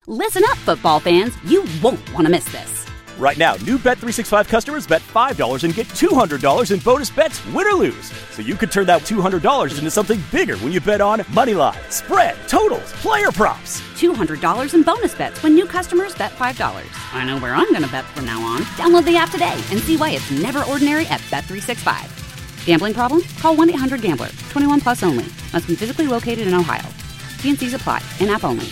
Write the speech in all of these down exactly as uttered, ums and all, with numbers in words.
Listen up, football fans. You won't want to miss this. Right now, new Bet three sixty-five customers bet five dollars and get two hundred dollars in bonus bets, win or lose. So you could turn that two hundred dollars into something bigger when you bet on money line, spread, totals, player props. two hundred dollars in bonus bets when new customers bet five dollars. I know where I'm going to bet from now on. Download the app today and see why it's never ordinary at Bet three sixty-five. Gambling problem? Call one eight hundred gambler. twenty-one plus only. Must be physically located in Ohio. T and C's apply. In-app only.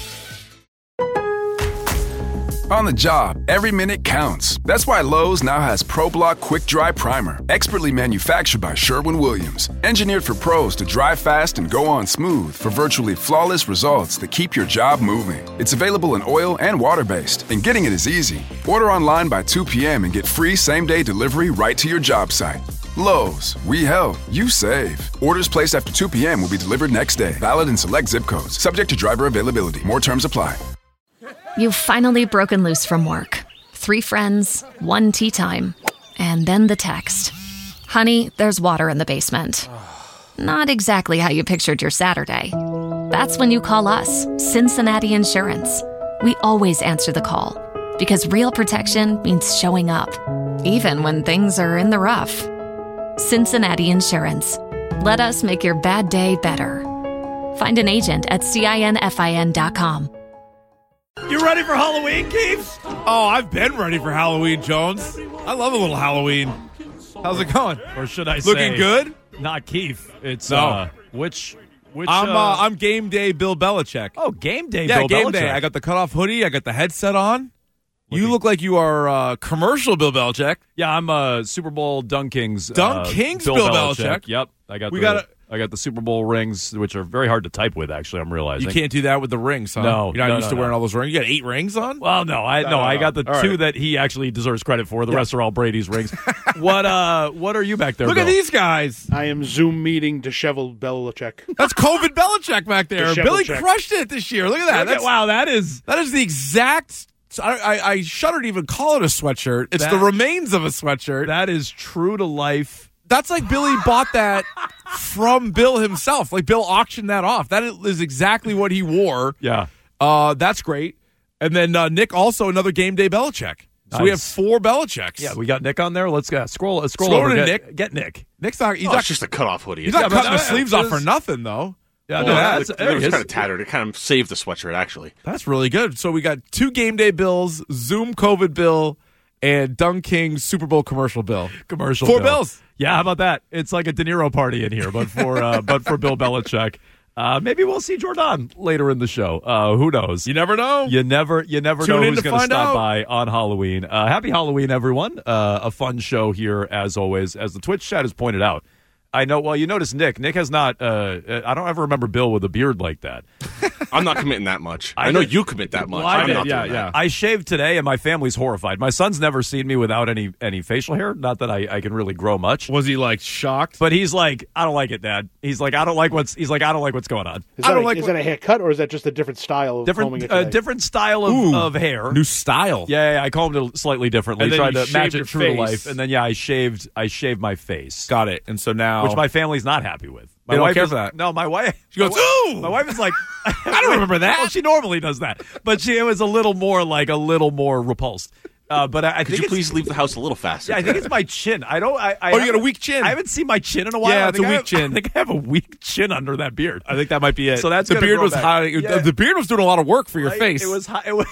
On the job, every minute counts. That's why Lowe's now has ProBlock Quick Dry Primer, expertly manufactured by Sherwin-Williams. Engineered for pros to dry fast and go on smooth for virtually flawless results that keep your job moving. It's available in oil and water-based, and getting it is easy. Order online by two p.m. and get free same-day delivery right to your job site. Lowe's, we help, you save. Orders placed after two p.m. will be delivered next day. Valid in select zip codes. Subject to driver availability. More terms apply. You've finally broken loose from work. Three friends, one tea time, and then the text. Honey, there's water in the basement. Not exactly how you pictured your Saturday. That's when you call us, Cincinnati Insurance. We always answer the call, because real protection means showing up, even when things are in the rough. Cincinnati Insurance. Let us make your bad day better. Find an agent at cinfin dot com. You ready for Halloween, Keith? Oh, I've been ready for Halloween, Jones. I love a little Halloween. How's it going? Or should I say, looking good? Not Keith. It's no. uh, which which I'm uh, uh, I'm game day Bill Belichick. Oh, game day. Yeah, Bill game Belichick. day. I got the cutoff hoodie. I got the headset on. Looking. You look like you are uh, commercial Bill Belichick. Yeah, I'm uh, Super Bowl Dunk Kings. Dunk uh, Kings Bill, Bill Belichick. Belichick. Yep, I got. We the, got I got the Super Bowl rings, which are very hard to type with. Actually, I'm realizing you can't do that with the rings, huh? No, you're not no, used no, to no. wearing all those rings. You got eight rings on. Well, no, I no, no, no, I no. got the All two right. that he actually deserves credit for. The yeah. rest are all Brady's rings. What uh, what are you back there? Look Bill? at these guys. I am Zoom meeting disheveled Belichick. That's COVID Belichick back there. Disheveled Billy check. crushed it this year. Look at that. Look at- That's, wow, that is that is the exact. I, I, I shudder to even call it a sweatshirt. It's That- the remains of a sweatshirt. that is true to life. That's like Billy bought that from Bill himself. Like Bill auctioned that off. That is exactly what he wore. Yeah. Uh, that's great. And then uh, Nick also another game day Belichick. So Nice. we have four Belichicks. Yeah, we got Nick on there. Let's uh, scroll. Uh, scroll, Scroll over. to Get, Nick. Get Nick. Nick's not. He's Oh, not, it's just a cutoff hoodie. he's not Yeah, but cutting the that- sleeves that off is- for nothing though. Yeah, Look no, at that. that's, The, there it he was is. kind of tattered. It kind of saved the sweatshirt, actually. That's really good. So we got two game day bills, Zoom COVID bill, and Dunk King's Super Bowl commercial bill. Commercial Four bill. bills. Yeah, how about that? It's like a De Niro party in here, but for uh, but for Bill Belichick. Uh, maybe we'll see Jordan later in the show. Uh, who knows? You never know. You never, you never Tune know in who's to going to find stop out. by on Halloween. Uh, happy Halloween, everyone! Uh, a fun show here as always. As the Twitch chat has pointed out, I know. Well, you notice Nick. Nick has not. Uh, I don't ever remember Bill with a beard like that. I'm not committing that much. I I, know did- you commit that much. Well, I I'm did, not yeah, doing yeah. that. I shaved today, and my family's horrified. My son's never seen me without any any facial hair. Not that I, I can really grow much. Was he like shocked? But he's like, I don't like it, Dad. He's like, I don't like what's. He's like, I don't like what's going on. Is, I that don't a, like is what- that a haircut or is that just a different style of combing Different, it uh, today? different style of, Ooh, of hair. New style. Yeah, yeah, I combed it slightly differently. And then tried you to match shaved it your true to face. life, and then yeah, I shaved. I shaved my face, Got it. And so now, which my family's not happy with. My They don't wife care is, for that. No, my wife. She goes, my wife- "Ooh!" My wife is like, I don't remember that. Well, she normally does that, but she was a little more like a little more repulsed. Uh, but I, I Could think you it's- please leave the house a little faster? Yeah, I think it's my chin. I don't. I, I Oh, you got a haven't- weak chin. I haven't seen my chin in a while. Yeah, I it's think a I weak have- chin. I think I have a weak chin under that beard. I think that might be it. So that's the gonna beard grow was back. high. Yeah. The beard was doing a lot of work for your Right? face. It was. High, it was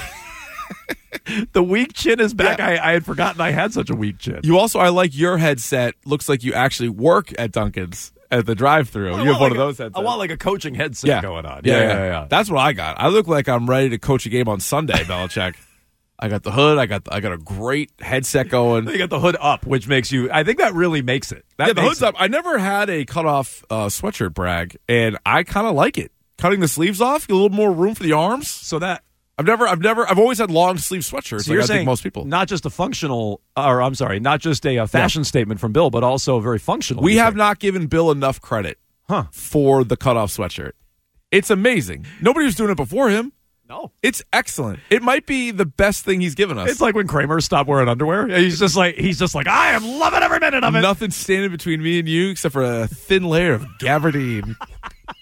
the weak chin is back. Yeah. I, I had forgotten I had such a weak chin. You also, I like your headset. Looks like you actually work at Dunkin's at the drive-through. I you have want one like of those a- headsets. I want like a coaching headset yeah. going on. Yeah Yeah, yeah, yeah, yeah. That's what I got. I look like I'm ready to coach a game on Sunday, Belichick. I got the hood. I got I got a great headset going. You got the hood up, which makes you. I think that really makes it. That yeah, the makes hood's it. up. I never had a cut-off uh, sweatshirt brag, and I kind of like it. Cutting the sleeves off, get a little more room for the arms. So that. I've never, I've never, I've always had long sleeve sweatshirts. So like you're I saying think most people. not just a functional, or I'm sorry, not just a, uh fashion statement from Bill, but also very functional. We you have think. not given Bill enough credit Huh. for the cutoff sweatshirt. It's amazing. Nobody was doing it before him. No. It's excellent. It might be the best thing he's given us. It's like when Kramer stopped wearing underwear. He's just like he's just like I am loving every minute of it. Nothing standing between me and you except for a thin layer of gabardine.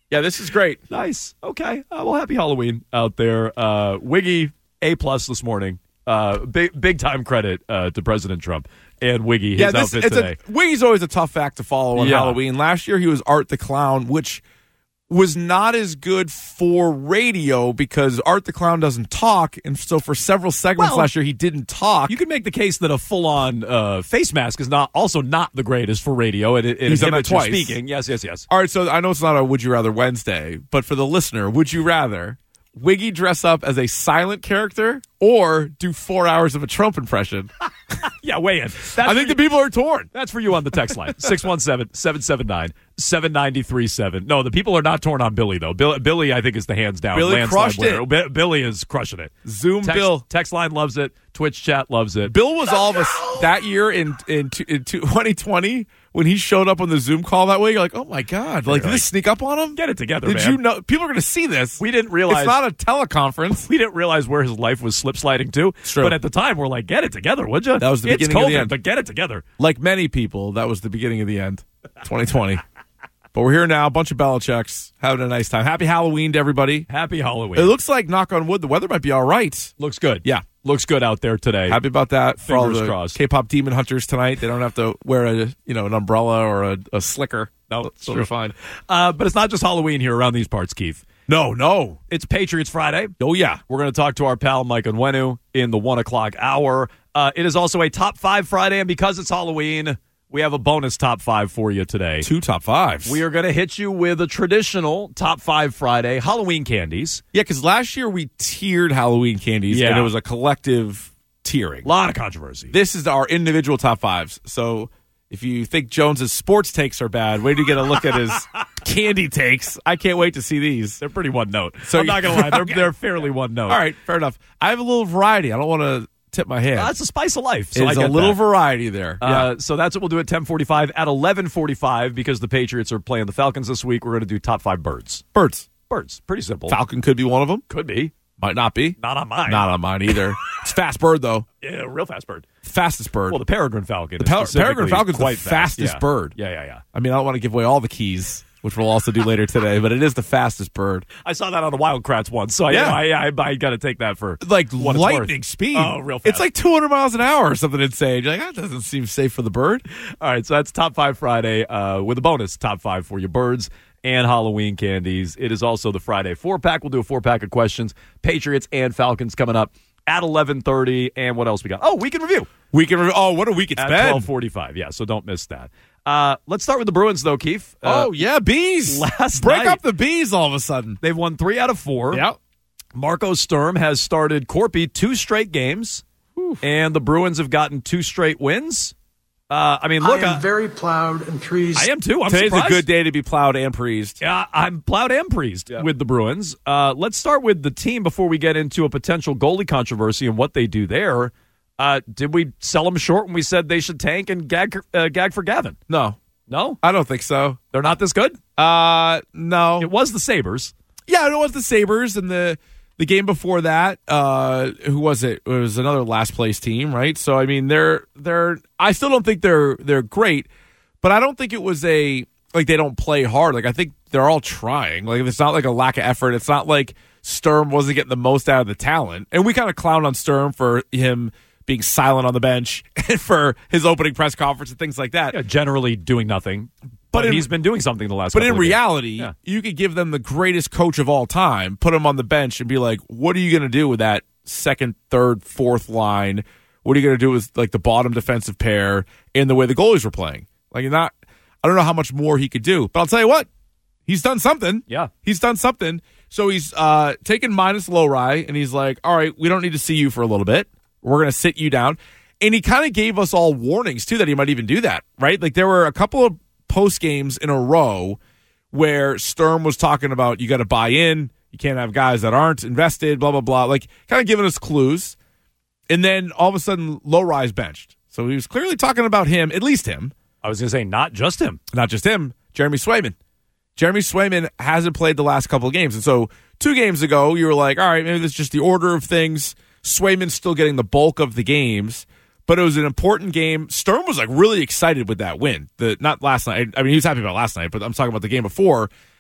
Yeah, this is great. Nice. Okay. Uh, well, happy Halloween out there. Uh, Wiggy, A plus this morning. Uh, big big time credit uh, to President Trump and Wiggy, his yeah, this, outfit it's today. A, Wiggy's always a tough act to follow on Yeah. Halloween. Last year he was Art the Clown, which was not as good for radio because Art the Clown doesn't talk, and so for several segments Well, last year he didn't talk. You could make the case that a full-on uh, face mask is not also not the greatest for radio. It, it He's done that inhibits your twice. speaking. Yes, yes, yes. All right, so I know it's not a Would You Rather Wednesday, but for the listener, would you rather Wiggy dress up as a silent character or do four hours of a Trump impression? Yeah, weigh in. That's I for think you- the people are torn. That's for you on the text line. six one seven, seven seven nine, seven nine three seven. No, the people are not torn on Billy, though. Bill, Billy, I think, is the hands down. Billy landslide crushed winner. it. Bi- Billy is crushing it. Zoom text, Bill. Text line loves it. Twitch chat loves it. Bill was all of us that year in in, two- in twenty twenty when he showed up on the Zoom call that way. You're like, oh my god, like did this sneak up on him? Get it together, Did man. you know people are going to see this? We didn't realize. It's not a teleconference. We didn't realize where his life was slip sliding to. true. But at the time, we're like, get it together, would you? That was the it's beginning of the COVID, end. But get it together. Like many people, that was the beginning of the end. twenty twenty. But we're here now, a bunch of Belichicks having a nice time. Happy Halloween to everybody. Happy Halloween. It looks like, knock on wood, the weather might be all right. Looks good. Yeah. Looks good out there today. Happy about that for all Fingers the crossed. K-pop demon hunters tonight. They don't have to wear a you know an umbrella or a, a slicker. No, so it's they'll true. be fine. Uh, but it's not just Halloween here around these parts, Keith. No, no. It's Patriots Friday. Oh, yeah. We're going to talk to our pal Mike Onwenu in the one o'clock hour. Uh, it is also a top five Friday, and because it's Halloween, we have a bonus top five for you today. Two top fives. We are going to hit you with a traditional top five Friday Halloween candies. Yeah, because last year we tiered Halloween candies, Yeah. and it was a collective tiering. A lot of controversy. This is our individual top fives. So if you think Jones's sports takes are bad, wait to get a look at his candy takes. I can't wait to see these. They're pretty one note. So I'm not going to lie. They're, Okay. they're fairly one note. All right, fair enough. I have a little variety. I don't want to tip my hand. Uh, that's the spice of life. So There's I get a little that. variety there. Uh, yeah. So that's what we'll do at ten forty-five. At eleven forty-five, because the Patriots are playing the Falcons this week, we're going to do top five birds. Birds. Birds. Pretty simple. Falcon could be one of them. Could be. Might not be. Not on mine. Not on mine either. It's fast bird, though. Yeah, real fast bird. Fastest bird. Well, the peregrine falcon. The is Pel- specifically peregrine falcon's the quite fast. fastest Yeah. bird. Yeah, yeah, yeah. I mean, I don't want to give away all the keys, which we'll also do later today, but it is the fastest bird. I saw that on the Wildcrats once, so Yeah. I, I, I, I got to take that for Like what it's lightning worth. speed. Oh, real fast. It's like two hundred miles an hour or something insane. You're like, that doesn't seem safe for the bird. All right, so that's Top five Friday uh, with a bonus Top five for your birds and Halloween candies. It is also the Friday four-pack. We'll do a four-pack of questions. Patriots and Falcons coming up at eleven thirty. And what else we got? Oh, week in review. Week in, oh, what a week it's At been. twelve forty-five. Yeah, so don't miss that. Uh, let's start with the Bruins, though, Keith. Uh, oh, yeah, bees. last Break night- up the bees all of a sudden. They've won three out of four. Yep. Marco Sturm has started Corpy two straight games, and the Bruins have gotten two straight wins. Uh, I mean, look, I am I, very proud and pleased. I am too. I'm Today's surprised. a good day to be plowed and preased. Yeah, I'm plowed and preased with the Bruins. Uh, let's start with the team before we get into a potential goalie controversy and what they do there. Uh, did we sell them short when we said they should tank and gag, uh, gag for Gavin? No, No? I don't think so. They're not this good? Uh, no. It was the Sabres. Yeah, it was the Sabres, and the the game before that. Uh, who was it? It was another last place team, right? So I mean, they're they're. I still don't think they're they're great, but I don't think it was a like they don't play hard. Like I think they're all trying. Like it's not like a lack of effort. It's not like Sturm wasn't getting the most out of the talent, and we kind of clown on Sturm for him being silent on the bench and for his opening press conference and things like that. Yeah, generally doing nothing. But, But in- he's been doing something the last But couple in of games. reality, Yeah. you could give them the greatest coach of all time, put him on the bench, and be like, "What are you going to do with that second, third, fourth line? What are you going to do with like the bottom defensive pair and the way the goalies were playing? Like, you're not. I don't know how much more he could do, but I'll tell you what, he's done something. Yeah. he's done something. So he's uh, taken minus Lowry, and he's like, "All right, we don't need to see you for a little bit. We're going to sit you down." And he kind of gave us all warnings too that he might even do that. Right? Like there were a couple of post games in a row where Sturm was talking about you got to buy in, you can't have guys that aren't invested, blah blah blah, like kind of giving us clues. And then all of a sudden, Lowry's benched, so he was clearly talking about him, at least him, I was going to say, not just him. not just him. Jeremy Swayman, Jeremy Swayman hasn't played the last couple of games, and so two games ago you were like, all right, maybe this is just the order of things. Swayman's still getting the bulk of the games. But it was an important game. Sturm was like really excited with that win. The not last night. I mean, he was happy about last night, but I'm talking about the game before.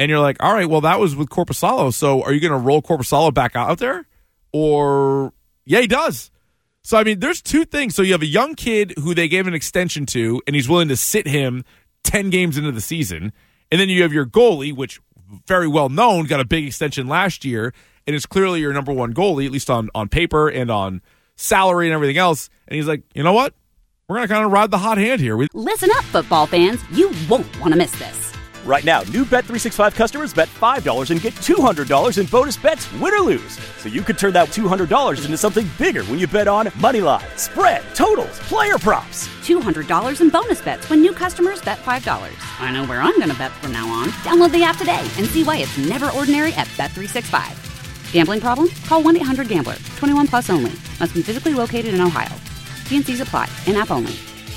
And you're like, all right, well, that was with Korpisalo. So are you going to roll Korpisalo back out there? Or, yeah, he does. So, I mean, there's two things. So you have a young kid who they gave an extension to, and he's willing to sit him ten games into the season. And then you have your goalie, which very well known, got a big extension last year, and is clearly your number one goalie, at least on, on paper and on salary and everything else. And he's like, you know what? We're going to kind of ride the hot hand here. We- Listen up, football fans. You won't want to miss this. Right now, new Bet three sixty-five customers bet five dollars and get two hundred dollars in bonus bets, win or lose. So you could turn that two hundred dollars into something bigger when you bet on Moneyline, spread, totals, player props. two hundred dollars in bonus bets when new customers bet five dollars. I know where I'm going to bet from now on. Download the app today and see why it's never ordinary at Bet three sixty-five. Gambling problem? Call one eight hundred gambler. twenty-one plus only. Must be physically located in Ohio. T and C's apply. In-app only.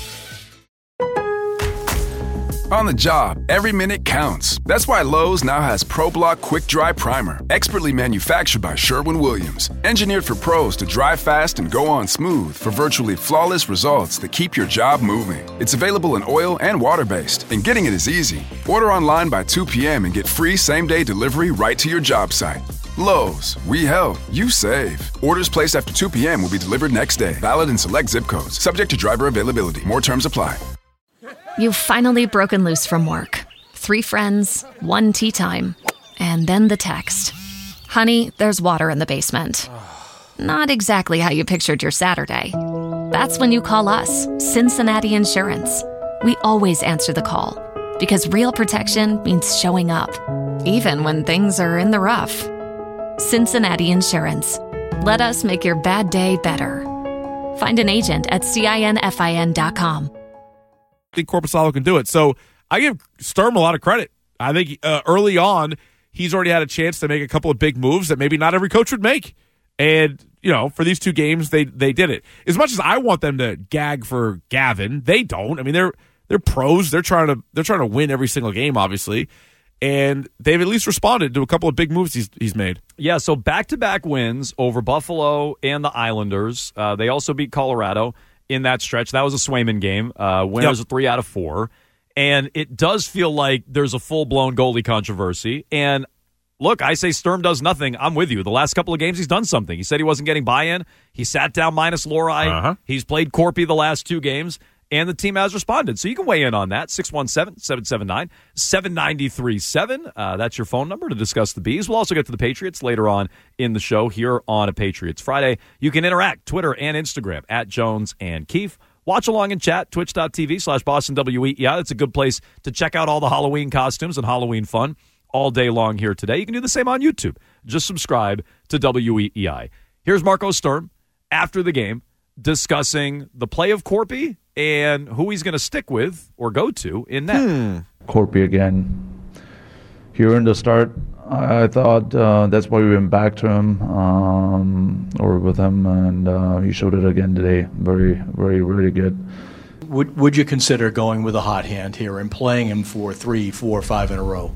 On the job, every minute counts. That's why Lowe's now has ProBlock Quick Dry Primer, expertly manufactured by Sherwin-Williams. Engineered for pros to dry fast and go on smooth for virtually flawless results that keep your job moving. It's available in oil and water-based, and getting it is easy. Order online by two p.m. and get free same-day delivery right to your job site. Lowe's, we help, you save. Orders placed after two p.m. will be delivered next day. Valid in select zip codes. Subject to driver availability. More terms apply. You've finally broken loose from work. Three friends, one tea time, and then the text. Honey, there's water in the basement. Not exactly how you pictured your Saturday. That's when you call us, Cincinnati Insurance. We always answer the call because real protection means showing up, even when things are in the rough. Cincinnati Insurance. Let us make your bad day better. Find an agent at cinfin dot com. I think Korpisalo can do it. So I give Sturm a lot of credit. I think uh, early on, he's already had a chance to make a couple of big moves that maybe not every coach would make. And, you know, for these two games, they they did it. As much as I want them to gag for Gavin, they don't. I mean, they're they're pros. They're trying to they're trying to win every single game, obviously. And they've at least responded to a couple of big moves he's he's made. Yeah, so back-to-back wins over Buffalo and the Islanders. Uh, they also beat Colorado in that stretch. That was a Swayman game. Uh, winners Yep. of three out of four. And it does feel like there's a full-blown goalie controversy. And look, I say Sturm does nothing. I'm with you. The last couple of games, he's done something. He said he wasn't getting buy-in. He sat down minus Lohrei. Uh-huh. He's played Corpy the last two games. And the team has responded. So you can weigh in on that. six one seven, seven seven nine, seven nine three seven. Uh, that's your phone number to discuss the Bees. We'll also get to the Patriots later on in the show here on a Patriots Friday. You can interact Twitter and Instagram at Jones and Keefe. Watch along and chat, twitch.tv slash Boston W E E I. That's a good place to check out all the Halloween costumes and Halloween fun all day long here today. You can do the same on YouTube. Just subscribe to W E E I. Here's Marco Sturm after the game discussing the play of Corpy and who he's going to stick with or go to in net. Hmm. Corpy again. Here in the start, I, I thought uh, that's why we went back to him um, or with him, and uh, he showed it again today. Very, very, really good. Would Would you consider going with a hot hand here and playing him for three, four, five in a row?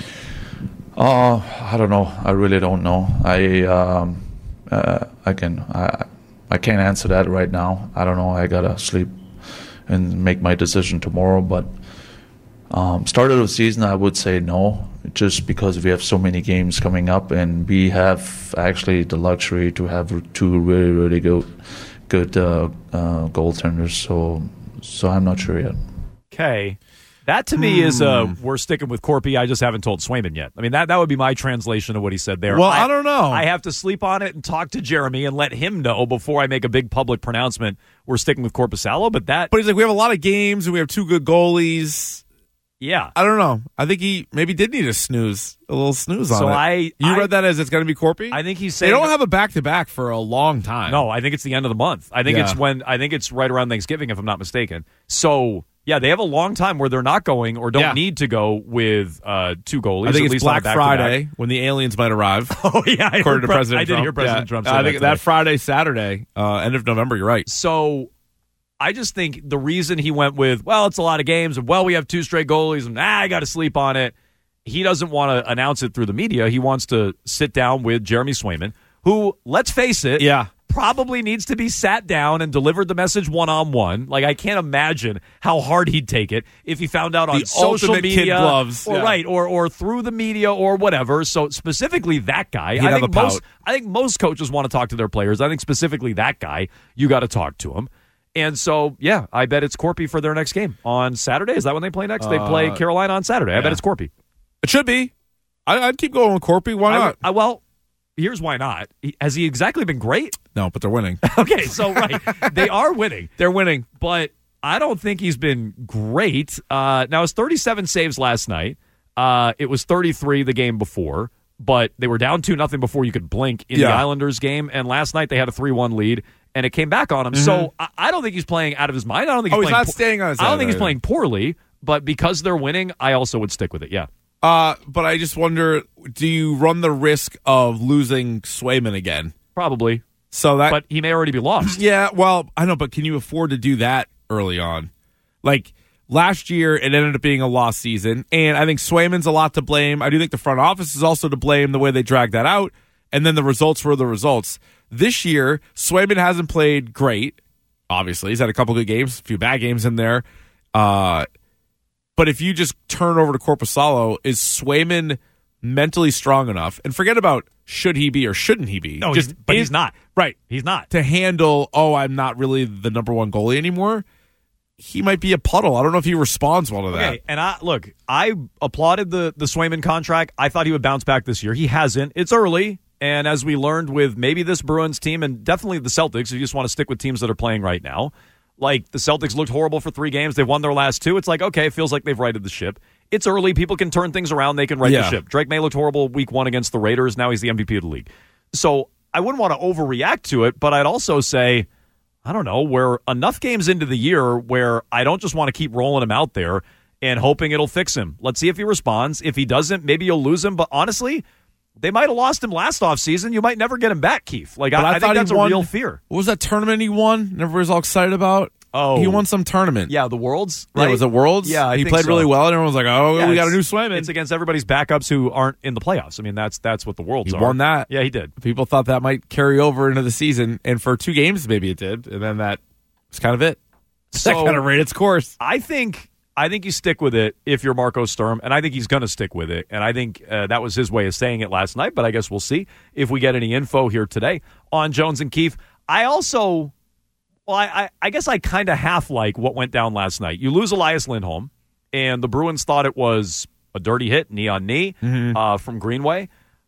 Uh, I don't know. I really don't know. I um, uh, I can I I can't answer that right now. I don't know. I gotta sleep and make my decision tomorrow. But um, start of the season, I would say no, just because we have so many games coming up, and we have actually the luxury to have two really, really good, good uh, uh, goaltenders. So, so I'm not sure yet. Okay. That to me is uh, we're sticking with Corpy. I just haven't told Swayman yet. I mean, that, that would be my translation of what he said there. Well, I, I don't know. I have to sleep on it and talk to Jeremy and let him know before I make a big public pronouncement we're sticking with Korpisalo. But that, But he's like, we have a lot of games and we have two good goalies. yeah. I don't know. I think he maybe did need a snooze, a little snooze on So it. I- you I- read that as it's going to be Corpy? I think he's They saying don't have a back-to-back for a long time. No, I think it's the end of the month. I think Yeah. it's when I think it's right around Thanksgiving, if I'm not mistaken. So yeah, they have a long time where they're not going or don't Yeah. need to go with uh, two goalies. I think at it's least on a Black back-to-back. Friday when the aliens might arrive. Oh yeah, I according heard to Pre- President I did Trump. hear President Yeah. Trump say I that think today. that Friday, Saturday, uh, end of November. You're right. So I just think the reason he went with, well, it's a lot of games, and well, we have two straight goalies, and ah, I got to sleep on it. He doesn't want to announce it through the media. He wants to sit down with Jeremy Swayman, who, let's face it, Yeah. probably needs to be sat down and delivered the message one-on-one. Like, I can't imagine how hard he'd take it if he found out on The social ultimate media. kid gloves. Or, Yeah. right, or or through the media or whatever. So, specifically that guy. He'd I have think, a pout. most, I think most coaches want to talk to their players. I think specifically that guy, you got to talk to him. And so, yeah, I bet it's Corpy for their next game on Saturday. Is that when they play next? They play Uh, Carolina on Saturday. I yeah. bet it's Corpy. It should be. I, I'd keep going with Corpy. Why I- not? I, well, here's why not. He, has he exactly been great? No, but they're winning. Okay, so, right. They are winning. They're winning. But I don't think he's been great. Uh, now, it's thirty-seven saves last night. Uh, it was thirty-three the game before, but they were down two nothing before you could blink in Yeah. the Islanders game. And last night they had a three one lead, and it came back on him. So I, I don't think he's playing out of his mind. I don't think he's Oh, he's playing not staying on his I don't head, think he's right. playing poorly, but because they're winning, I also would stick with it. Yeah. Uh, but I just wonder, do you run the risk of losing Swayman again? Probably. So that, But he may already be lost. yeah, well, I know, but can you afford to do that early on? Like last year, it ended up being a lost season, and I think Swayman's a lot to blame. I do think the front office is also to blame the way they dragged that out, and then the results were the results. This year, Swayman hasn't played great. Obviously, he's had a couple good games, a few bad games in there. Uh, but if you just turn over to Korpisalo, is Swayman mentally strong enough? And forget about should he be or shouldn't he be. No, just he's, but is- he's not. Right. He's not. To handle, oh, I'm not really the number one goalie anymore. He might be a puddle. I don't know if he responds well to that. Okay, and I look, I applauded the the Swayman contract. I thought he would bounce back this year. He hasn't. It's early, and as we learned with maybe this Bruins team and definitely the Celtics, if you just want to stick with teams that are playing right now, like the Celtics looked horrible for three games. They've won their last two. It's like, okay, it feels like they've righted the ship. It's early. People can turn things around. They can right Yeah. the ship. Drake May looked horrible week one against the Raiders. Now he's the M V P of the league. So I wouldn't want to overreact to it, but I'd also say, I don't know, we're enough games into the year where I don't just want to keep rolling him out there and hoping it'll fix him. Let's see if he responds. If he doesn't, maybe you'll lose him. But honestly, they might have lost him last offseason. You might never get him back, Keith. Like, But I, I, thought think that's he a won- real fear. What was that tournament he won? And everybody's all excited about? Oh. He won some tournament. Yeah, the Worlds. Yeah, Right? was it Worlds? Yeah, I he think played so. really well, and everyone was like, "Oh, Yeah, we got a it's- new Swayman." It's against everybody's backups who aren't in the playoffs. I mean, that's that's what the Worlds He are. won that. Yeah, he did. People thought that might carry over into the season, and for two games, maybe it did, and then that was kind of it. So that kind of ran its course. I think I think you stick with it if you're Marco Sturm, and I think he's going to stick with it. And I think uh, that was his way of saying it last night. But I guess we'll see if we get any info here today on Jones and Keefe. I also, well, I I, I guess I kind of half like what went down last night. You lose Elias Lindholm, and the Bruins thought it was a dirty hit, knee on knee, Mm-hmm. uh, from Greenway.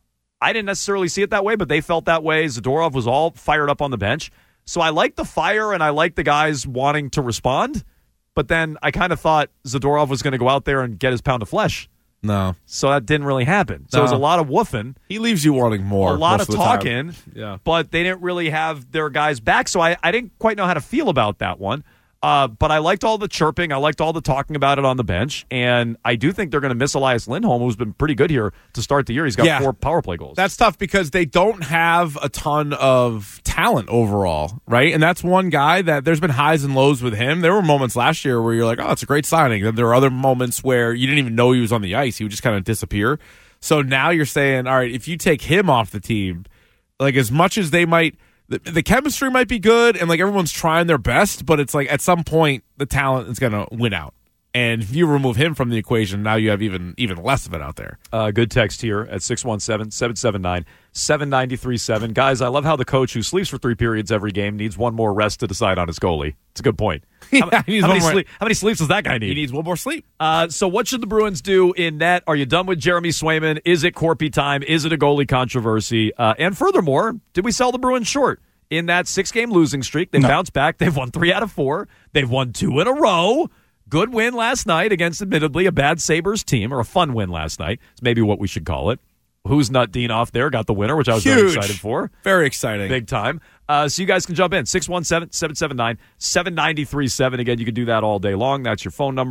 I didn't necessarily see it that way, but they felt that way. Zadorov was all fired up on the bench. So I like the fire, and I like the guys wanting to respond. But then I kind of thought Zadorov was going to go out there and get his pound of flesh. No, So that didn't really happen. So it was a No. lot of woofing, he leaves you wanting more. a lot most of the time. talking, Yeah. but they didn't really have their guys back. So I, I didn't quite know how to feel about that one. Uh, but I liked all the chirping. I liked all the talking about it on the bench. And I do think they're going to miss Elias Lindholm, who's been pretty good here to start the year. He's got Yeah. four power play goals. That's tough because they don't have a ton of talent overall, right? And that's one guy that there's been highs and lows with him. There were moments last year where you're like, oh, it's a great signing. Then there were other moments where you didn't even know he was on the ice. He would just kind of disappear. So now you're saying, all right, if you take him off the team, like as much as they might, the, the chemistry might be good and like everyone's trying their best, but it's like at some point the talent is going to win out. And if you remove him from the equation, now you have even even less of it out there. Uh, good text here at six one seven, seven seven nine, seven nine three seven. Guys, I love how the coach who sleeps for three periods every game needs one more rest to decide on his goalie. It's a good point. How, Yeah, he needs how one many, more- sleep, how many sleeps does that guy need? He needs one more sleep. Uh, so what should the Bruins do in net? Are you done with Jeremy Swayman? Is it Corpy time? Is it a goalie controversy? Uh, and furthermore, did we sell the Bruins short? In that six-game losing streak, they No. bounced back. They've won three out of four. They've won two in a row. Good win last night against, admittedly, a bad Sabres team, or a fun win last night. It's maybe what we should call it. Who's Nut Dean off there got the winner, which I was very Huge. excited for. Very exciting. Big time. Uh, so you guys can jump in. six one seven, seven seven nine, seven nine three seven. Again, you can do that all day long. That's your phone number.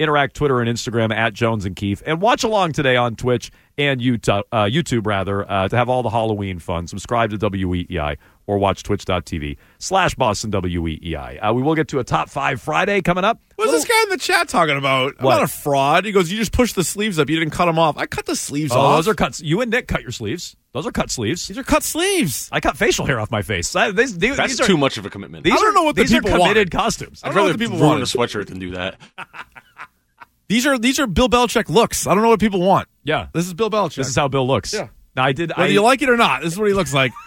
Interact Twitter and Instagram at Jones and Keefe. And watch along today on Twitch and YouTube, uh, YouTube rather, uh, to have all the Halloween fun. Subscribe to W E E I or watch twitch.tv slash Boston W E E I. Uh, we will get to a Top five Friday coming up. What's this guy in the chat talking about? I'm What? not a fraud. He goes, you just pushed the sleeves up. You didn't cut them off. I cut the sleeves Oh, off. those are cuts. You and Nick cut your sleeves. Those are cut sleeves. These are cut sleeves. I cut facial hair off my face. I, these, these, That's these are, too much of a commitment. These I don't are, know what the these people are committed wanted. costumes. I I'd don't know rather what the people ruin a wanted. sweatshirt than do that. These are these are Bill Belichick looks. I don't know what people want. Yeah. This is Bill Belichick. This is how Bill looks. Yeah. Now, I did. Whether I, you like it or not, this is what he looks like.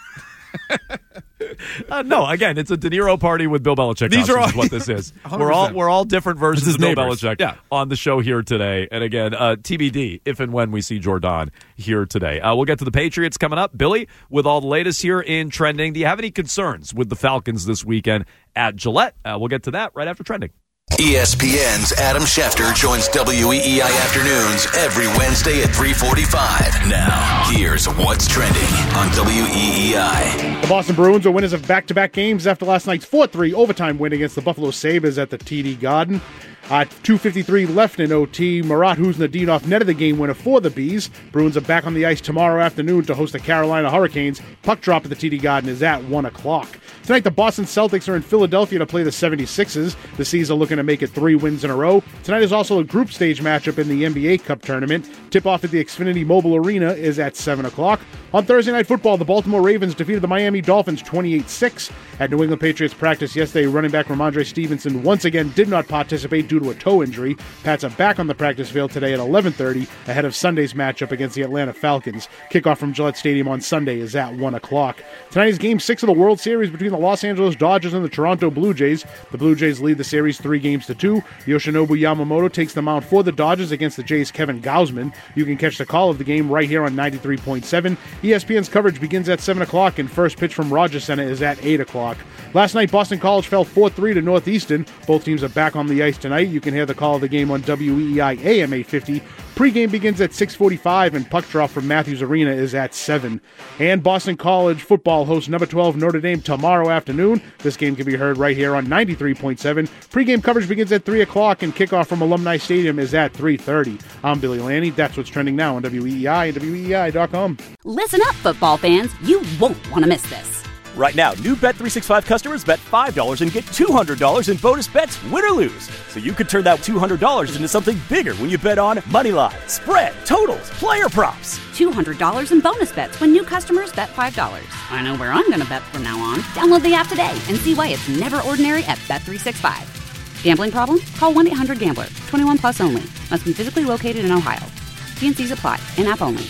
Uh, no, again, it's a De Niro party with Bill Belichick. These are costumes all- is what this is. one hundred we're all percent. we're all different versions It's his of Bill neighbors. Belichick Yeah. on the show here today. And again, uh, T B D if and when we see Jordan here today. Uh, we'll get to the Patriots coming up. Billy, with all the latest here in trending, do you have any concerns with the Falcons this weekend at Gillette? Uh, we'll get to that right after trending. E S P N's Adam Schefter joins W E E I Afternoons every Wednesday at three forty-five. Now, here's what's trending on W E E I. The Boston Bruins are winners of back-to-back games after last night's four three overtime win against the Buffalo Sabres at the T D Garden. Uh, two fifty-three left in O T. Marat Huznadinov netted the game winner for the Bees. Bruins are back on the ice tomorrow afternoon to host the Carolina Hurricanes. Puck drop at the T D Garden is at one o'clock. Tonight, the Boston Celtics are in Philadelphia to play the seventy-sixers. The Seas are looking to make it three wins in a row. Tonight is also a group stage matchup in the N B A Cup tournament. Tip-off at the Xfinity Mobile Arena is at seven o'clock. On Thursday Night Football, the Baltimore Ravens defeated the Miami Dolphins twenty-eight six. At New England Patriots practice yesterday, running back Ramondre Stevenson once again did not participate due to a toe injury. Pats are back on the practice field today at eleven thirty ahead of Sunday's matchup against the Atlanta Falcons. Kickoff from Gillette Stadium on Sunday is at one o'clock. Tonight is Game six of the World Series between the Los Angeles Dodgers and the Toronto Blue Jays. The Blue Jays lead the series three games to two. Yoshinobu Yamamoto takes the mound for the Dodgers against the Jays' Kevin Gausman. You can catch the call of the game right here on ninety-three point seven. E S P N's coverage begins at seven o'clock, and first pitch from Rogers Center is at eight o'clock. Last night, Boston College fell four three to Northeastern. Both teams are back on the ice tonight. You can hear the call of the game on W E E I A M eight fifty. Pre-game begins at six forty-five, and puck drop from Matthews Arena is at seven. And Boston College football hosts number twelve Notre Dame tomorrow afternoon. This game can be heard right here on ninety-three point seven. Pre-game coverage begins at three o'clock, and kickoff from Alumni Stadium is at three thirty. I'm Billy Lanny. That's what's trending now on W E E I and W E E I dot com. Listen up, football fans. You won't want to miss this. Right now, new Bet three sixty-five customers bet five dollars and get two hundred dollars in bonus bets, win or lose. So you could turn that two hundred dollars into something bigger when you bet on money line, spread, totals, player props. two hundred dollars in bonus bets when new customers bet five dollars. I know where I'm going to bet from now on. Download the app today and see why it's never ordinary at Bet three sixty-five. Gambling problem? Call one eight hundred gambler. twenty-one plus only. Must be physically located in Ohio. T and C's apply. In-app only.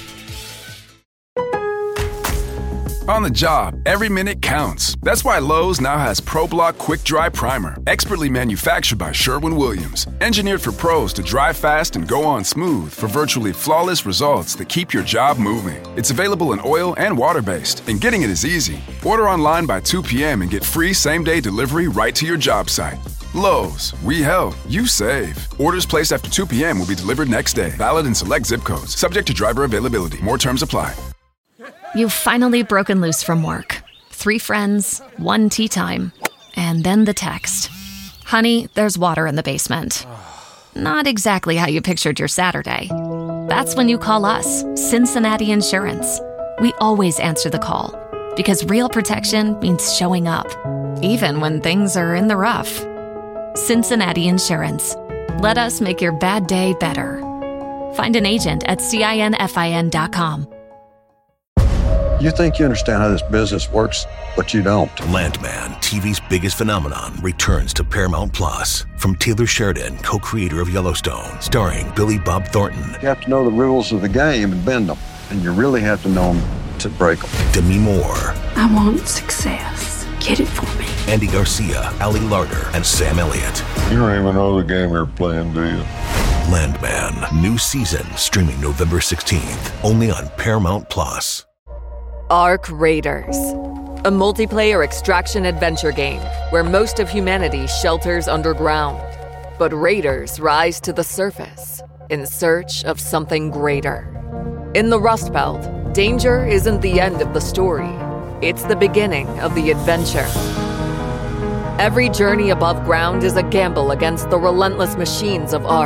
On the job, every minute counts. That's why Lowe's now has ProBlock Quick Dry Primer, expertly manufactured by Sherwin-Williams. Engineered for pros to dry fast and go on smooth for virtually flawless results that keep your job moving. It's available in oil and water-based, and getting it is easy. Order online by two p.m. and get free same-day delivery right to your job site. Lowe's, we help, you save. Orders placed after two p.m. will be delivered next day. Valid in select zip codes. Subject to driver availability. More terms apply. You've finally broken loose from work. Three friends, one tea time, and then the text. Honey, there's water in the basement. Not exactly how you pictured your Saturday. That's when you call us, Cincinnati Insurance. We always answer the call, because real protection means showing up, even when things are in the rough. Cincinnati Insurance. Let us make your bad day better. Find an agent at cinfin dot com. You think you understand how this business works, but you don't. Landman, T V's biggest phenomenon, returns to Paramount Plus. From Taylor Sheridan, co-creator of Yellowstone, starring Billy Bob Thornton. You have to know the rules of the game and bend them, and you really have to know them to break them. Demi Moore. I want success. Get it for me. Andy Garcia, Ali Larder, and Sam Elliott. You don't even know the game you're playing, do you? Landman, new season, streaming November sixteenth, only on Paramount Plus. Ark Raiders, a multiplayer extraction adventure game where most of humanity shelters underground. But raiders rise to the surface in search of something greater. In the Rust Belt, danger isn't the end of the story. It's the beginning of the adventure. Every journey above ground is a gamble against the relentless machines of Ark.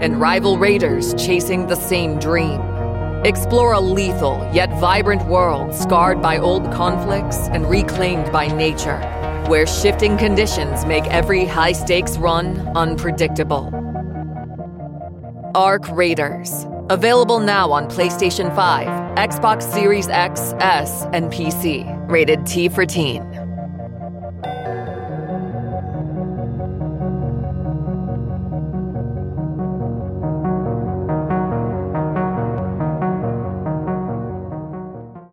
and rival raiders chasing the same dream. Explore a lethal yet vibrant world scarred by old conflicts and reclaimed by nature, where shifting conditions make every high-stakes run unpredictable. Ark Raiders. Available now on PlayStation five, Xbox Series X, S, and P C. Rated T for teen.